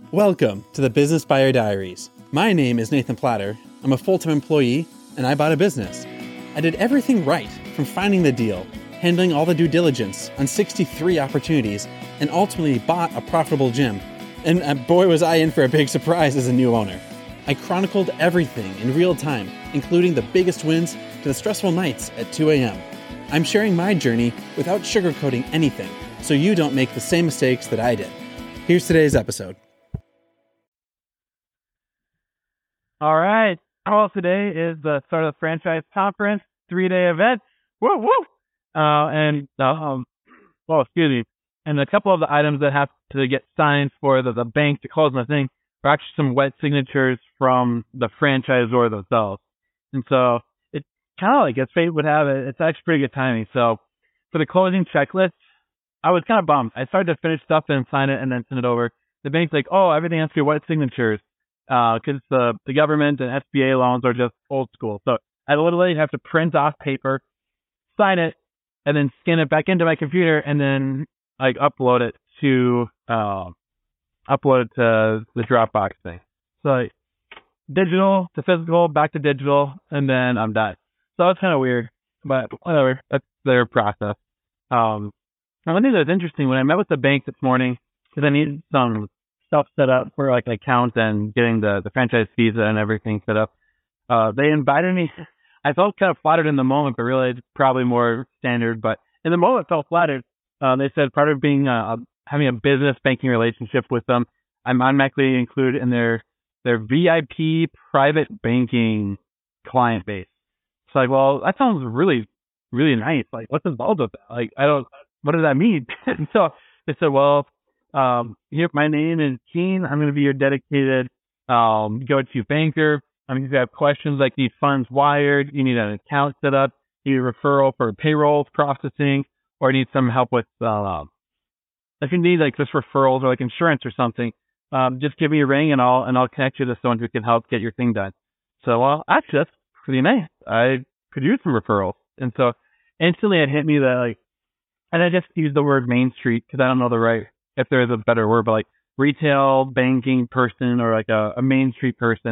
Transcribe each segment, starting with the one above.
Welcome to the Business Buyer Diaries. My name is Nathan Platter. I'm a full-time employee, and I bought a business. I did everything right, from finding the deal, handling all the due diligence on 63 opportunities, and ultimately bought a profitable gym. And boy, was I in for a big surprise as a new owner. I chronicled everything in real time, including the biggest wins to the stressful nights at 2 a.m. I'm sharing my journey without sugarcoating anything, so you don't make the same mistakes that I did. Here's today's episode. All right. Well, today is the start of the franchise conference, 3-day event. Woo, woo. Excuse me. And a couple of the items that have to get signed for the bank to close my thing are actually some wet signatures from the franchisor themselves. And so it's kind of like, as fate would have it, it's actually pretty good timing. So for the closing checklist, I was kind of bummed. I started to finish stuff and sign it and then send it over. The bank's like, oh, everything has to be wet signatures. Because the government and SBA loans are just old school. So I literally have to print off paper, sign it, and then scan it back into my computer, and then upload it to the Dropbox thing. So digital to physical, back to digital, and then I'm done. So it's kind of weird, but whatever. That's their process. Now one thing that was interesting when I met with the bank this morning, because I needed some stuff set up for an account and getting the franchise visa and everything set up. They invited me. I felt kind of flattered in the moment, but really it's probably more standard. But in the moment, I felt flattered. They said part of being having a business banking relationship with them, I'm automatically included in their VIP private banking client base. It's like, well, that sounds really, really nice. Like, what's involved with that? What does that mean? And so they said, well, here, my name is Gene. I'm going to be your dedicated go-to banker. If you have questions like need funds wired, you need an account set up, you need a referral for payroll processing, or you need some help with, if you need just referrals or insurance or something, just give me a ring and I'll connect you to someone who can help get your thing done. So, well, actually, that's pretty nice. I could use some referrals. And so instantly it hit me that and I just used the word Main Street because I don't know if there's a better word, but retail banking person or a Main Street person,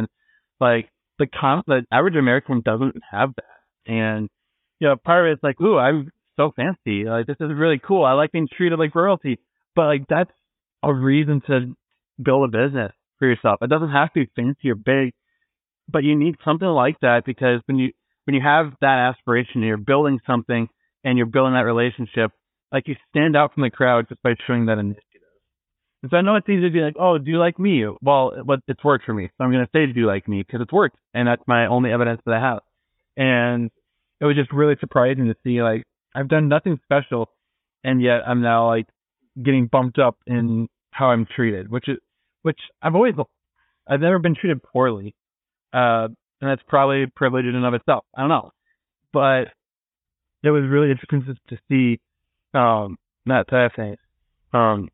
the average American doesn't have that. And, part of it's ooh, I'm so fancy. This is really cool. I like being treated like royalty, but that's a reason to build a business for yourself. It doesn't have to be fancy or big, but you need something like that because when you have that aspiration, you're building something and you're building that relationship, you stand out from the crowd just by showing that initiative. And so I know it's easy to be oh, do you like me? Well, it's worked for me. So I'm going to say, do you like me? Because it's worked. And that's my only evidence that I have. And it was just really surprising to see, I've done nothing special. And yet I'm now, getting bumped up in how I'm treated, which I've never been treated poorly. And that's probably privilege in and of itself. I don't know. But it was really interesting to see, that type of thing.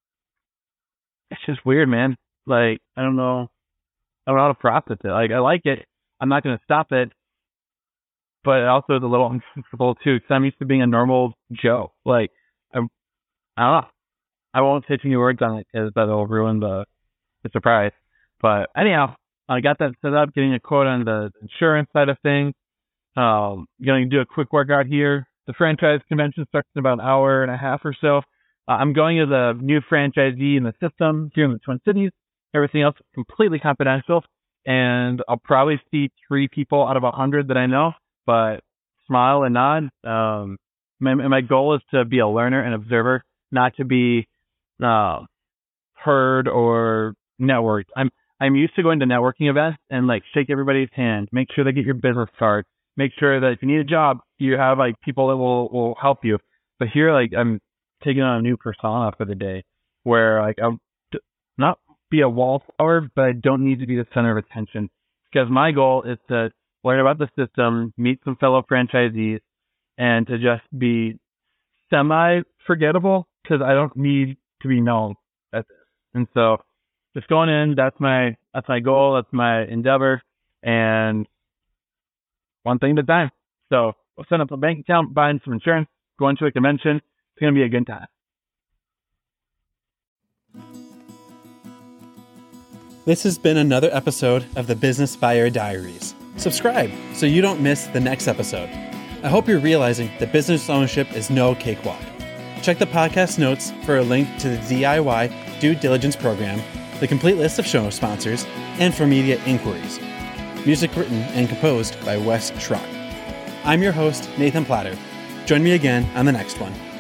It's just weird, man. I don't know how to process it. I like it. I'm not going to stop it. But it also is a little uncomfortable, too, because I'm used to being a normal Joe. I don't know. I won't say too many words on it because that'll ruin the surprise. But anyhow, I got that set up, getting a quote on the insurance side of things. Going to do a quick workout here. The franchise convention starts in about an hour and a half or so. I'm going as a new franchisee in the system here in the Twin Cities. Everything else is completely confidential. And I'll probably see 3 people out of 100 that I know, but smile and nod. My goal is to be a learner and observer, not to be heard or networked. I'm used to going to networking events and shake everybody's hand, make sure they get your business card, make sure that if you need a job, you have people that will help you. But here, I'm taking on a new persona for the day where I'll not be a wallflower, but I don't need to be the center of attention because my goal is to learn about the system, meet some fellow franchisees, and to just be semi-forgettable because I don't need to be known at this. And so just going in, that's my goal, that's my endeavor, and one thing at a time. So we'll set up a bank account, buying some insurance, going to a convention. It's going to be a good time. This has been another episode of the Business Buyer Diaries. Subscribe so you don't miss the next episode. I hope you're realizing that business ownership is no cakewalk. Check the podcast notes for a link to the DIY Due Diligence Program, the complete list of show sponsors, and for media inquiries. Music written and composed by Wes Schrock. I'm your host, Nathan Platter. Join me again on the next one.